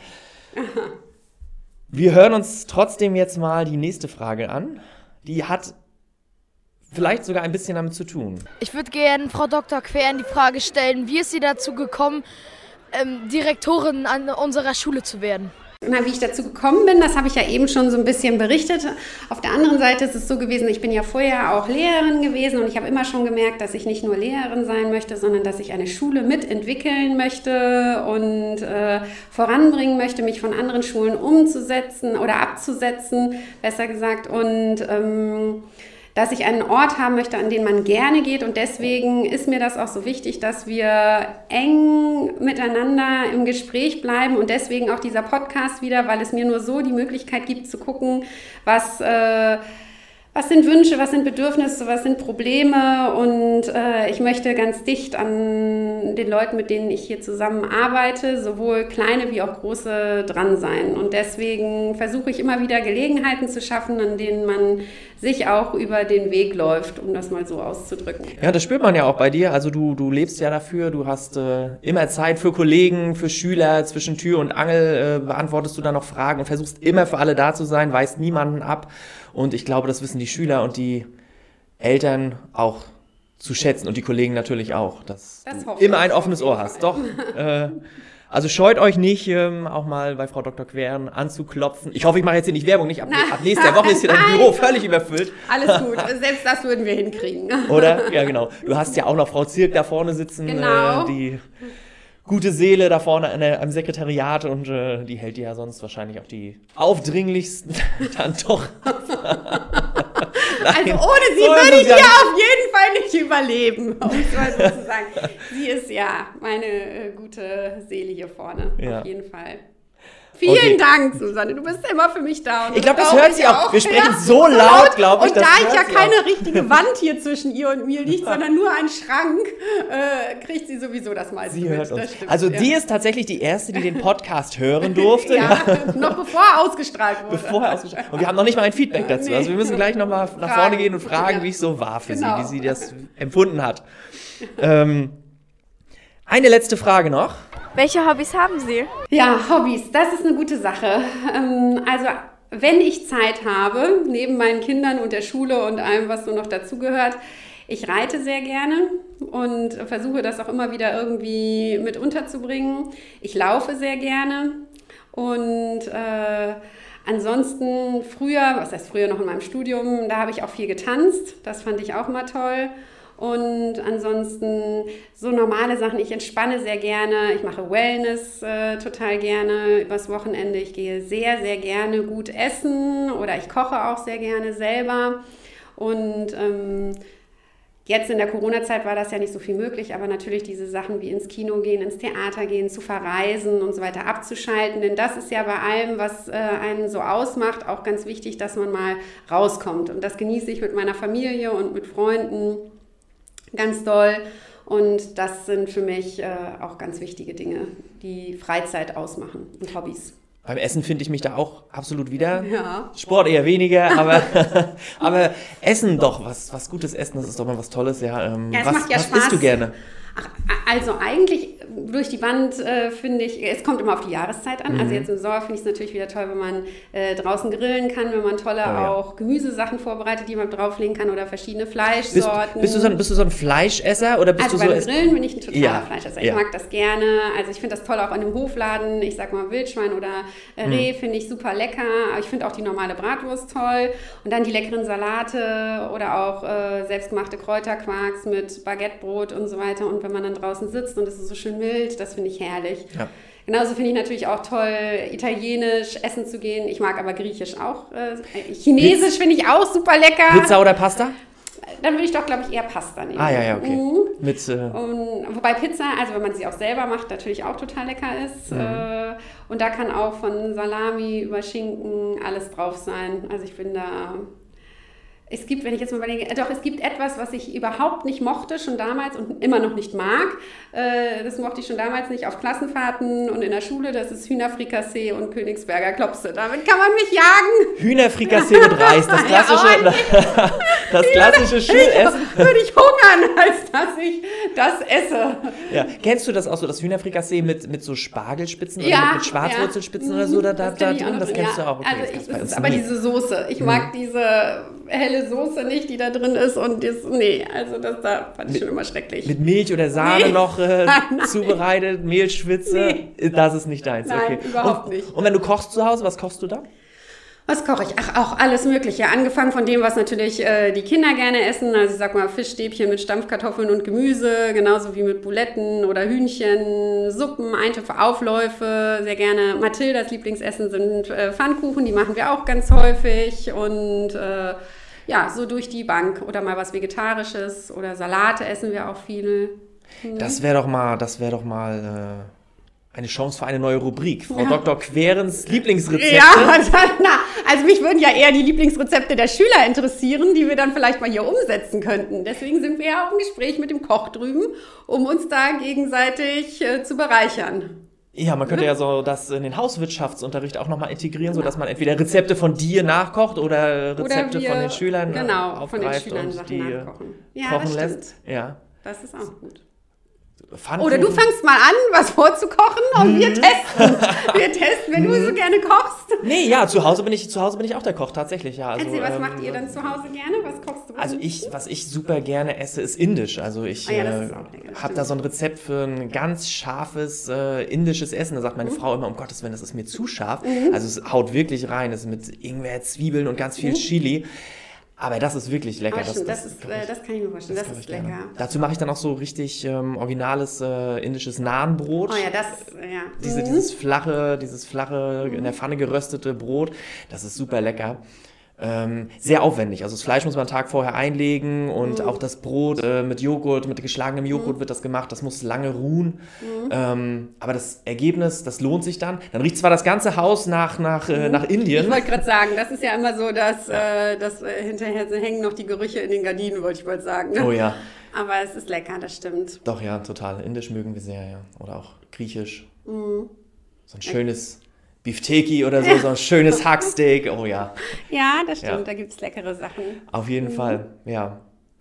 Speaker 1: Wir hören uns trotzdem jetzt mal die nächste Frage an. Die hat vielleicht sogar ein bisschen damit zu tun.
Speaker 3: Ich würde gerne Frau Doktor Quern die Frage stellen, wie ist sie dazu gekommen, ähm, Direktorin an unserer Schule zu werden?
Speaker 2: Na, wie ich dazu gekommen bin, das habe ich ja eben schon so ein bisschen berichtet. Auf der anderen Seite ist es so gewesen, ich bin ja vorher auch Lehrerin gewesen und ich habe immer schon gemerkt, dass ich nicht nur Lehrerin sein möchte, sondern dass ich eine Schule mitentwickeln möchte und äh, voranbringen möchte, mich von anderen Schulen umzusetzen oder abzusetzen, besser gesagt. Und ähm, dass ich einen Ort haben möchte, an den man gerne geht. Und deswegen ist mir das auch so wichtig, dass wir eng miteinander im Gespräch bleiben. Und deswegen auch dieser Podcast wieder, weil es mir nur so die Möglichkeit gibt zu gucken, was, äh, was sind Wünsche, was sind Bedürfnisse, was sind Probleme. Und äh, ich möchte ganz dicht an den Leuten, mit denen ich hier zusammen arbeite, sowohl kleine wie auch große, dran sein. Und deswegen versuche ich immer wieder Gelegenheiten zu schaffen, an denen man sich auch über den Weg läuft, um das mal so auszudrücken.
Speaker 1: Ja, das spürt man ja auch bei dir. Also du, du lebst ja dafür, du hast äh, immer Zeit für Kollegen, für Schüler, zwischen Tür und Angel äh, beantwortest du da noch Fragen und versuchst immer für alle da zu sein, weist niemanden ab. Und ich glaube, das wissen die Schüler und die Eltern auch zu schätzen und die Kollegen natürlich auch, dass
Speaker 2: Das
Speaker 1: du
Speaker 2: hoffe
Speaker 1: immer
Speaker 2: ich
Speaker 1: ein
Speaker 2: auf
Speaker 1: offenes
Speaker 2: jeden
Speaker 1: Ohr
Speaker 2: Fall.
Speaker 1: hast. Doch. Äh, also scheut euch nicht, ähm, auch mal bei Frau Doktor Quern anzuklopfen. Ich hoffe, ich mache jetzt hier nicht Werbung, nicht ab, ab nächster Woche ist hier dein
Speaker 2: Nein.
Speaker 1: Büro völlig überfüllt.
Speaker 2: Alles gut, selbst das würden wir hinkriegen.
Speaker 1: Oder? Ja, genau. Du hast ja auch noch Frau Zirk da vorne sitzen,
Speaker 2: Genau.
Speaker 1: äh, die gute Seele da vorne an der, am Sekretariat und äh, die hält dir ja sonst wahrscheinlich auch die aufdringlichsten dann doch.
Speaker 2: Also
Speaker 1: Nein,
Speaker 2: ohne sie
Speaker 1: so ist
Speaker 2: würde
Speaker 1: es
Speaker 2: ich
Speaker 1: ja
Speaker 2: ja
Speaker 1: nicht.
Speaker 2: auf jeden Fall nicht überleben, um es mal so zu sagen. Sie ist ja meine äh, gute Seele hier vorne,
Speaker 1: Ja.
Speaker 2: auf jeden Fall. Vielen
Speaker 1: Okay.
Speaker 2: Dank, Susanne, du bist immer für mich da. Und
Speaker 1: Ich glaube, das
Speaker 2: brauche
Speaker 1: hört
Speaker 2: ich
Speaker 1: sie auch. Wir sprechen
Speaker 2: Ja,
Speaker 1: so laut, glaube ich.
Speaker 2: Und
Speaker 1: das
Speaker 2: da ich
Speaker 1: hört
Speaker 2: ja
Speaker 1: sie
Speaker 2: keine
Speaker 1: auch.
Speaker 2: richtige Wand hier zwischen ihr und mir liegt, sondern nur ein Schrank, äh, kriegt sie sowieso das meiste
Speaker 1: Sie
Speaker 2: mit.
Speaker 1: hört uns.
Speaker 2: Das stimmt,
Speaker 1: Also
Speaker 2: ja.
Speaker 1: die ist tatsächlich die Erste, die den Podcast hören durfte.
Speaker 2: ja, noch bevor er ausgestrahlt wurde.
Speaker 1: Bevor er ausgestrahlt Und wir haben noch nicht mal ein Feedback dazu.
Speaker 2: Nee.
Speaker 1: Also wir müssen gleich nochmal nach
Speaker 2: Fragen.
Speaker 1: vorne gehen und fragen,
Speaker 2: Ja.
Speaker 1: wie es so war für
Speaker 2: Genau.
Speaker 1: sie, wie sie das empfunden hat. Ähm, eine letzte Frage noch.
Speaker 4: Welche Hobbys haben Sie?
Speaker 2: Ja, Hobbys, das ist eine gute Sache. Ähm, also, wenn ich Zeit habe, neben meinen Kindern und der Schule und allem, was so noch dazugehört, ich reite sehr gerne und versuche das auch immer wieder irgendwie mit unterzubringen. Ich laufe sehr gerne Und äh, ansonsten früher, was heißt früher noch in meinem Studium, da habe ich auch viel getanzt. Das fand ich auch mal toll. Und ansonsten so normale Sachen, ich entspanne sehr gerne, ich mache Wellness äh, total gerne übers Wochenende, ich gehe sehr, sehr gerne gut essen oder ich koche auch sehr gerne selber und ähm, jetzt in der Corona-Zeit war das ja nicht so viel möglich, aber natürlich diese Sachen wie ins Kino gehen, ins Theater gehen, zu verreisen und so weiter abzuschalten, denn das ist ja bei allem, was äh, einen so ausmacht, auch ganz wichtig, dass man mal rauskommt und das genieße ich mit meiner Familie und mit Freunden ganz doll und das sind für mich äh, auch ganz wichtige Dinge, die Freizeit ausmachen und Hobbys.
Speaker 1: Beim Essen finde ich mich da auch absolut wieder.
Speaker 2: Ja.
Speaker 1: Sport eher weniger, aber, aber Essen doch, was, was gutes Essen, das ist doch mal was Tolles. Ja, ähm,
Speaker 2: ja es
Speaker 1: was
Speaker 2: macht ja
Speaker 1: was
Speaker 2: Spaß.
Speaker 1: isst du gerne?
Speaker 2: Ach, also eigentlich durch die Wand äh, finde ich, es kommt immer auf die Jahreszeit an. Mhm. Also jetzt im Sommer finde ich es natürlich wieder toll, wenn man äh, draußen grillen kann, wenn man tolle oh, ja. auch Gemüsesachen vorbereitet, die man drauflegen kann oder verschiedene Fleischsorten.
Speaker 1: Bist, bist, du, so ein, bist du so ein Fleischesser oder bist
Speaker 2: also
Speaker 1: du so...
Speaker 2: Also beim Grillen bin ich ein totaler ja. Fleischesser. Ich ja. mag das gerne. Also ich finde das toll auch an dem Hofladen. Ich sag mal Wildschwein oder äh, Reh mhm. finde ich super lecker. Aber ich finde auch die normale Bratwurst toll. Und dann die leckeren Salate oder auch äh, selbstgemachte Kräuterquarks mit Baguettebrot und so weiter. Und wenn man dann draußen sitzt und es ist so schön mild, das finde ich herrlich. Ja. Genauso finde ich natürlich auch toll, italienisch essen zu gehen. Ich mag aber griechisch auch. Äh, Chinesisch finde ich auch super lecker.
Speaker 1: Pizza oder Pasta?
Speaker 2: Dann würde ich doch, glaube ich, eher Pasta nehmen.
Speaker 1: Ah, ja, ja, okay. Mhm. Mit, äh
Speaker 2: und, wobei Pizza, also wenn man sie auch selber macht, natürlich auch total lecker ist. Mhm. Äh, und da kann auch von Salami über Schinken alles drauf sein. Also ich bin da... Es gibt, wenn ich jetzt mal überlege, doch, es gibt etwas, was ich überhaupt nicht mochte, schon damals und immer noch nicht mag. Äh, das mochte ich schon damals nicht auf Klassenfahrten und in der Schule. Das ist Hühnerfrikassee und Königsberger Klopse. Damit kann man mich jagen.
Speaker 1: Hühnerfrikassee mit Reis, das klassische, ja, das klassische Schulessen.
Speaker 2: Würde ich hungern, als dass ich das esse.
Speaker 1: Ja. Kennst du das auch so, das Hühnerfrikassee mit, mit so Spargelspitzen
Speaker 2: ja,
Speaker 1: oder mit Schwarzwurzelspitzen ja. oder so? Da, da, da drin? Das kennst
Speaker 2: ja.
Speaker 1: du auch. Okay,
Speaker 2: also
Speaker 1: das
Speaker 2: ich, das ist aber nie. Diese Soße. Ich mhm. mag diese helle Soße nicht, die da drin ist und das, nee, also das da fand ich mit, schon immer schrecklich.
Speaker 1: Mit Milch oder Sahne nee. noch äh, nein, nein. zubereitet, Mehlschwitze, nee. das ist nicht deins.
Speaker 2: Nein,
Speaker 1: okay.
Speaker 2: überhaupt
Speaker 1: und,
Speaker 2: nicht.
Speaker 1: Und wenn du kochst zu Hause, was kochst du da?
Speaker 2: Was koche ich? Ach, auch alles Mögliche. Angefangen von dem, was natürlich äh, die Kinder gerne essen. Also ich sag mal Fischstäbchen mit Stampfkartoffeln und Gemüse, genauso wie mit Buletten oder Hühnchen, Suppen, Eintöpfe, Aufläufe. Sehr gerne. Mathildas Lieblingsessen sind äh, Pfannkuchen, die machen wir auch ganz häufig. Und äh, ja, so durch die Bank. Oder mal was Vegetarisches oder Salate essen wir auch viel.
Speaker 1: Hm. Das wäre doch mal, das wäre doch mal... Äh eine Chance für eine neue Rubrik. Frau
Speaker 2: ja.
Speaker 1: Doktor Querens Lieblingsrezepte.
Speaker 2: Ja, na, also mich würden ja eher die Lieblingsrezepte der Schüler interessieren, die wir dann vielleicht mal hier umsetzen könnten. Deswegen sind wir ja auch im Gespräch mit dem Koch drüben, um uns da gegenseitig äh, zu bereichern.
Speaker 1: Ja, man könnte ja so das in den Hauswirtschaftsunterricht auch nochmal integrieren, genau. sodass man entweder Rezepte von dir nachkocht oder Rezepte oder wir, von den Schülern
Speaker 2: genau,
Speaker 1: aufgreift
Speaker 2: von den Schülern
Speaker 1: und
Speaker 2: Sachen
Speaker 1: die
Speaker 2: nachkochen. Ja,
Speaker 1: kochen
Speaker 2: das
Speaker 1: lässt.
Speaker 2: Stimmt.
Speaker 1: Ja.
Speaker 2: Das ist auch gut.
Speaker 1: Pfannkuchen.
Speaker 2: Oder du fängst mal an, was vorzukochen und mhm. wir testen. Wir testen, wenn du so gerne kochst.
Speaker 1: Nee, ja, zu Hause bin ich, zu Hause bin ich auch der Koch, tatsächlich. Ja, also,
Speaker 2: Erzähl, was
Speaker 1: ähm,
Speaker 2: macht ihr dann zu Hause gerne? Was kochst du?
Speaker 1: Also ich, was ich super gerne esse, ist indisch. Also ich
Speaker 2: oh ja,
Speaker 1: äh, habe da so ein Rezept für ein ganz scharfes äh, indisches Essen. Da sagt meine mhm. Frau immer, um Gottes Willen, das ist mir zu scharf. Mhm. Also es haut wirklich rein. Es ist mit Ingwer, Zwiebeln und ganz viel mhm. Chili. Aber das ist wirklich lecker.
Speaker 2: Das, das, das, ist, ich, das kann ich mir vorstellen, das, das ist lecker. Gerne.
Speaker 1: Dazu mache ich dann auch so richtig ähm, originales äh, indisches Nahenbrot.
Speaker 2: Oh ja, das, ja.
Speaker 1: Diese,
Speaker 2: mhm.
Speaker 1: Dieses flache, dieses flache,
Speaker 2: mhm.
Speaker 1: in der Pfanne geröstete Brot, das ist super lecker. Ähm, sehr aufwendig. Also das Fleisch muss man einen Tag vorher einlegen und mhm. auch das Brot äh, mit Joghurt, mit geschlagenem Joghurt mhm. wird das gemacht. Das muss lange ruhen. Mhm. Ähm, aber das Ergebnis, das lohnt sich dann. Dann riecht zwar das ganze Haus nach, nach, mhm. äh, nach Indien.
Speaker 2: Ich wollte gerade sagen, das ist ja immer so, dass, ja. äh, dass äh, hinterher hängen noch die Gerüche in den Gardinen, wollte ich mal sagen.
Speaker 1: Oh ja.
Speaker 2: Aber es ist lecker, das stimmt.
Speaker 1: Doch, ja, total. Indisch mögen wir sehr, ja. Oder auch griechisch. Mhm. So ein schönes... Beefteki oder so, ja. so ein schönes Hacksteak, oh ja.
Speaker 2: Ja, das stimmt, ja. Da gibt es leckere Sachen.
Speaker 1: Auf jeden mhm. Fall, ja.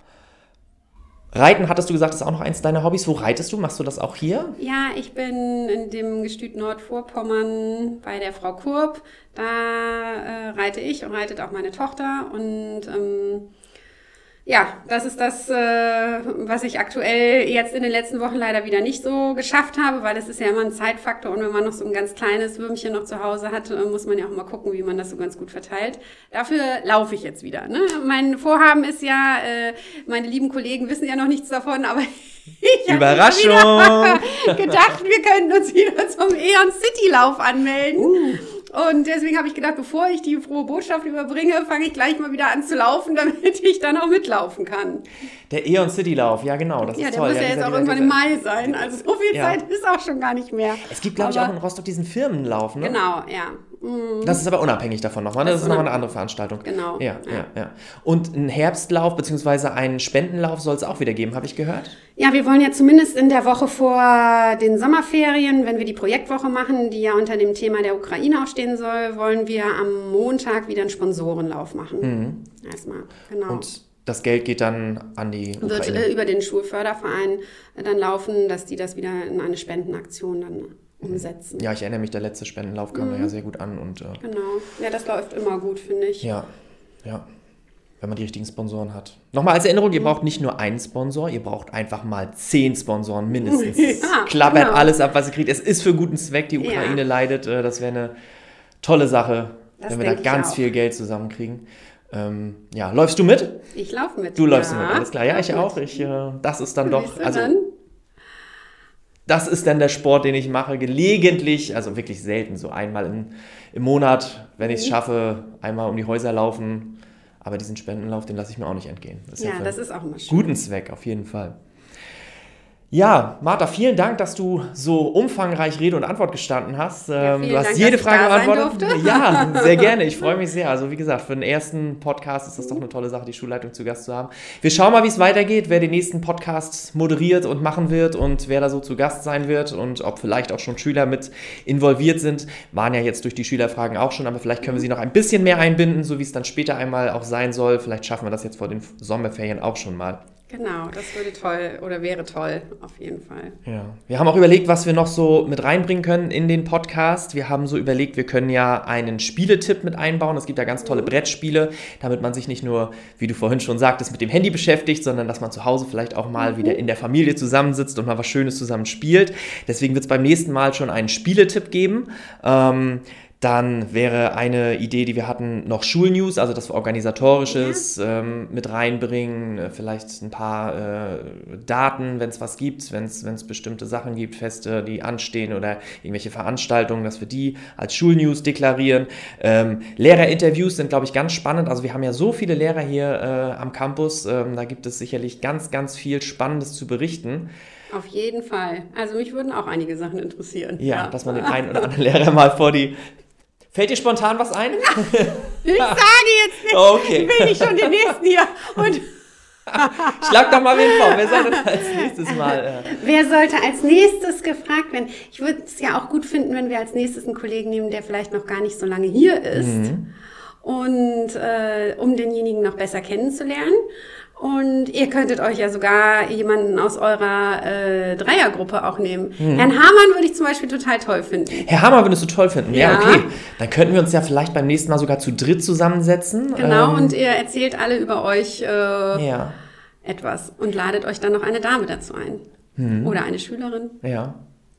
Speaker 1: Reiten, hattest du gesagt, ist auch noch eins deiner Hobbys. Wo reitest du? Machst du das auch hier?
Speaker 2: Ja, ich bin in dem Gestüt Nordvorpommern bei der Frau Kurb. Da äh, reite ich und reitet auch meine Tochter und ähm, Ja, das ist das, äh, was ich aktuell jetzt in den letzten Wochen leider wieder nicht so geschafft habe, weil es ist ja immer ein Zeitfaktor und wenn man noch so ein ganz kleines Würmchen noch zu Hause hat, äh, muss man ja auch mal gucken, wie man das so ganz gut verteilt. Dafür laufe ich jetzt wieder. Ne? Mein Vorhaben ist ja, äh, meine lieben Kollegen wissen ja noch nichts davon, aber ich habe
Speaker 1: Überraschung!
Speaker 2: gedacht, wir könnten uns wieder zum Eon City Lauf anmelden.
Speaker 1: Uh.
Speaker 2: Und deswegen habe ich gedacht, bevor ich die frohe Botschaft überbringe, fange ich gleich mal wieder an zu laufen, damit ich dann auch mitlaufen kann.
Speaker 1: Der Eon City Lauf, ja genau, das
Speaker 2: Ja,
Speaker 1: ist
Speaker 2: der
Speaker 1: toll.
Speaker 2: muss ja,
Speaker 1: ja
Speaker 2: jetzt
Speaker 1: dieser,
Speaker 2: auch
Speaker 1: dieser,
Speaker 2: irgendwann
Speaker 1: dieser,
Speaker 2: im Mai sein. Also so viel
Speaker 1: Ja.
Speaker 2: Zeit ist auch schon gar nicht mehr.
Speaker 1: Es gibt, glaube ich,
Speaker 2: Aber-
Speaker 1: auch in Rostock diesen Firmenlauf, ne?
Speaker 2: Genau, ja. Mm.
Speaker 1: Das ist aber unabhängig davon nochmal, ne? Das,
Speaker 2: Das
Speaker 1: ist
Speaker 2: ist
Speaker 1: nochmal eine
Speaker 2: unab-
Speaker 1: andere Veranstaltung.
Speaker 2: Genau,
Speaker 1: Ja, ja,
Speaker 2: ja.
Speaker 1: ja. Und einen Herbstlauf bzw. einen Spendenlauf soll es auch wieder geben, habe ich gehört?
Speaker 2: Ja, wir wollen ja zumindest in der Woche vor den Sommerferien, wenn wir die Projektwoche machen, die ja unter dem Thema der Ukraine auch stehen soll, wollen wir am Montag wieder einen Sponsorenlauf machen. Erstmal, genau.
Speaker 1: Und das Geld geht dann an die
Speaker 2: wird
Speaker 1: Ukraine.
Speaker 2: äh, über den Schulförderverein äh, dann laufen, dass die das wieder in eine Spendenaktion dann umsetzen.
Speaker 1: Ja, ich erinnere mich, der letzte Spendenlauf kam da ja sehr gut an und äh,
Speaker 2: Genau. Ja, das läuft immer gut, finde ich.
Speaker 1: ja, ja, wenn man die richtigen Sponsoren hat. Nochmal als Erinnerung, ihr braucht nicht nur einen Sponsor, ihr braucht einfach mal zehn Sponsoren mindestens.
Speaker 2: Ja,
Speaker 1: Klappert
Speaker 2: genau.
Speaker 1: alles ab, was ihr kriegt. Es ist für guten Zweck, die Ukraine
Speaker 2: Ja.
Speaker 1: leidet. Äh, das wäre eine tolle Sache,
Speaker 2: Das
Speaker 1: wenn wir da
Speaker 2: denke ich
Speaker 1: ganz
Speaker 2: auch.
Speaker 1: viel Geld zusammenkriegen. Ähm, ja, läufst du mit?
Speaker 2: Ich laufe mit.
Speaker 1: Du läufst
Speaker 2: ja.
Speaker 1: mit, alles klar. Ja, ich
Speaker 2: Lauf
Speaker 1: auch.
Speaker 2: mit.
Speaker 1: Ich, äh, das ist dann
Speaker 2: Wie
Speaker 1: doch,
Speaker 2: bist du
Speaker 1: also
Speaker 2: dann?
Speaker 1: das ist dann der Sport, den ich mache, gelegentlich, also wirklich selten, so einmal in, im Monat, wenn ich es schaffe, einmal um die Häuser laufen. Aber diesen Spendenlauf, den lasse ich mir auch nicht entgehen. Das ist
Speaker 2: Ja,
Speaker 1: ja für
Speaker 2: das ist auch immer schön.
Speaker 1: guten Zweck, auf jeden Fall. Ja, Martha, vielen Dank, dass du so umfangreich Rede und Antwort gestanden hast. Ähm,
Speaker 2: vielen
Speaker 1: du hast
Speaker 2: Dank,
Speaker 1: jede
Speaker 2: dass ich
Speaker 1: Frage
Speaker 2: da sein
Speaker 1: beantwortet.
Speaker 2: durfte.
Speaker 1: Ja, sehr gerne. Ich freue mich sehr. Also wie gesagt, für den ersten Podcast ist das doch eine tolle Sache, die Schulleitung zu Gast zu haben. Wir schauen mal, wie es weitergeht, wer den nächsten Podcast moderiert und machen wird und wer da so zu Gast sein wird und ob vielleicht auch schon Schüler mit involviert sind. Waren ja jetzt durch die Schülerfragen auch schon, aber vielleicht können wir sie noch ein bisschen mehr einbinden, so wie es dann später einmal auch sein soll. Vielleicht schaffen wir das jetzt vor den Sommerferien auch schon mal.
Speaker 2: Genau, das würde toll oder wäre toll, auf jeden Fall.
Speaker 1: Ja, wir haben auch überlegt, was wir noch so mit reinbringen können in den Podcast. Wir haben so überlegt, wir können ja einen Spieletipp mit einbauen. Es gibt ja ganz tolle Brettspiele, damit man sich nicht nur, wie du vorhin schon sagtest, mit dem Handy beschäftigt, sondern dass man zu Hause vielleicht auch mal wieder in der Familie zusammensitzt und mal was Schönes zusammen spielt. Deswegen wird es beim nächsten Mal schon einen Spieletipp geben. Ähm, Dann wäre eine Idee, die wir hatten, noch Schulnews, also das wir Organisatorisches ähm, mit reinbringen, äh, vielleicht ein paar äh, Daten, wenn es was gibt, wenn es bestimmte Sachen gibt, Feste, die anstehen oder irgendwelche Veranstaltungen, dass wir die als Schulnews deklarieren. Ähm, Lehrerinterviews sind, glaube ich, ganz spannend. Also wir haben ja so viele Lehrer hier äh, am Campus, ähm, da gibt es sicherlich ganz, ganz viel Spannendes zu berichten.
Speaker 2: Auf jeden Fall. Also mich würden auch einige Sachen interessieren.
Speaker 1: Ja, dass man den einen oder anderen Lehrer mal vor die... Fällt dir spontan was ein?
Speaker 2: Ich sage jetzt nicht,
Speaker 1: Okay.
Speaker 2: ich will nicht schon den nächsten hier. Und
Speaker 1: Schlag doch mal wen vor. Wer soll denn als nächstes mal... Äh
Speaker 2: wer sollte als nächstes gefragt werden? Ich würde es ja auch gut finden, wenn wir als nächstes einen Kollegen nehmen, der vielleicht noch gar nicht so lange hier ist.
Speaker 1: Mhm.
Speaker 2: Und äh, um denjenigen noch besser kennenzulernen. Und ihr könntet euch ja sogar jemanden aus eurer äh, Dreiergruppe auch nehmen.
Speaker 1: Mhm.
Speaker 2: Herrn Hamann würde ich zum Beispiel total toll finden.
Speaker 1: Herr Hammer, würdest du toll finden? Ja.
Speaker 2: Ja.
Speaker 1: Okay. Dann könnten wir uns ja vielleicht beim nächsten Mal sogar zu dritt zusammensetzen.
Speaker 2: Genau,
Speaker 1: Ähm,
Speaker 2: und ihr erzählt alle über euch äh,
Speaker 1: Ja,
Speaker 2: etwas und ladet euch dann noch eine Dame dazu ein.
Speaker 1: Mhm.
Speaker 2: Oder eine Schülerin.
Speaker 1: ja.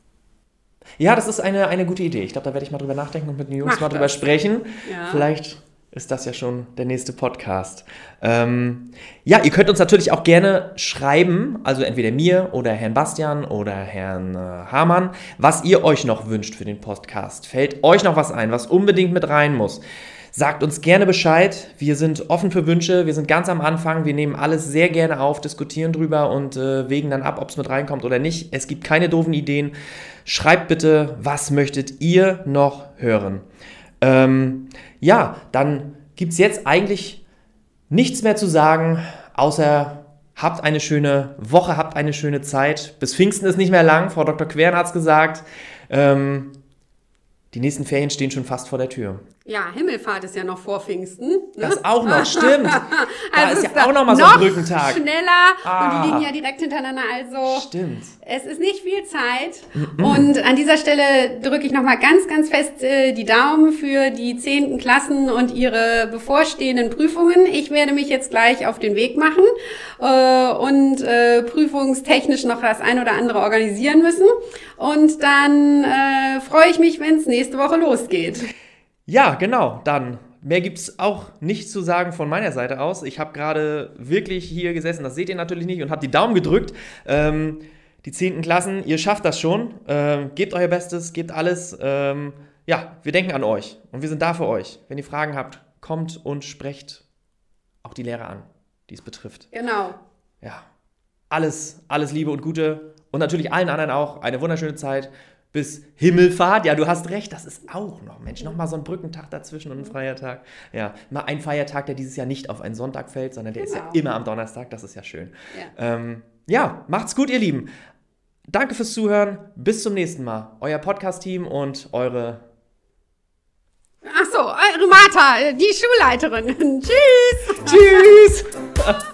Speaker 1: Ja, das ist eine, eine gute Idee. Ich glaube, da werde ich mal drüber nachdenken und mit den Jungs
Speaker 2: Mach
Speaker 1: mal drüber
Speaker 2: das.
Speaker 1: sprechen.
Speaker 2: Ja.
Speaker 1: Vielleicht ist das ja schon der nächste Podcast. Ähm, ja, ihr könnt uns natürlich auch gerne schreiben, also entweder mir oder Herrn Bastian oder Herrn äh, Hamann, was ihr euch noch wünscht für den Podcast. Fällt euch noch was ein, was unbedingt mit rein muss? Sagt uns gerne Bescheid. Wir sind offen für Wünsche. Wir sind ganz am Anfang. Wir nehmen alles sehr gerne auf, diskutieren drüber und äh, wägen dann ab, ob es mit reinkommt oder nicht. Es gibt keine doofen Ideen. Schreibt bitte, was möchtet ihr noch hören? Ähm, ja, dann gibt es jetzt eigentlich nichts mehr zu sagen, außer habt eine schöne Woche, habt eine schöne Zeit. Bis Pfingsten ist nicht mehr lang. Frau Doktor Quern hat es gesagt. Ähm, die nächsten Ferien stehen schon fast vor der Tür.
Speaker 2: Ja, Himmelfahrt ist ja noch vor Pfingsten. Ne?
Speaker 1: Das auch noch, stimmt. Da
Speaker 2: Also
Speaker 1: ist
Speaker 2: ist
Speaker 1: ja auch noch mal so ein Brückentag.
Speaker 2: Schneller
Speaker 1: Ah.
Speaker 2: und die liegen ja direkt hintereinander, also
Speaker 1: Stimmt.
Speaker 2: es ist nicht viel Zeit. Und an dieser Stelle drücke ich nochmal ganz, ganz fest äh, die Daumen für die zehnten Klassen und ihre bevorstehenden Prüfungen. Ich werde mich jetzt gleich auf den Weg machen äh, und äh, prüfungstechnisch noch das ein oder andere organisieren müssen. Und dann äh, freue ich mich, wenn es nächste Woche losgeht.
Speaker 1: Ja, genau, dann. Mehr gibt's auch nicht zu sagen von meiner Seite aus. Ich habe gerade wirklich hier gesessen, das seht ihr natürlich nicht, und habe die Daumen gedrückt. Ähm, die zehnten Klassen, ihr schafft das schon. Ähm, gebt euer Bestes, gebt alles. Ähm, ja, wir denken an euch und wir sind da für euch. Wenn ihr Fragen habt, kommt und sprecht auch die Lehrer an, die es betrifft.
Speaker 2: Genau.
Speaker 1: Ja, alles, alles Liebe und Gute und natürlich allen anderen auch eine wunderschöne Zeit. Bis Himmelfahrt, ja, du hast recht, das ist auch noch, Mensch, nochmal so ein Brückentag dazwischen und ein freier Tag. Ja, mal ein Feiertag, der dieses Jahr nicht auf einen Sonntag fällt, sondern der
Speaker 2: Genau.
Speaker 1: ist ja immer am Donnerstag, das ist ja schön.
Speaker 2: Ja.
Speaker 1: Ähm, ja, macht's gut, ihr Lieben. Danke fürs Zuhören, bis zum nächsten Mal. Euer Podcast-Team und eure...
Speaker 2: Ach so, eure Martha, die Schulleiterin. Tschüss.
Speaker 1: Tschüss!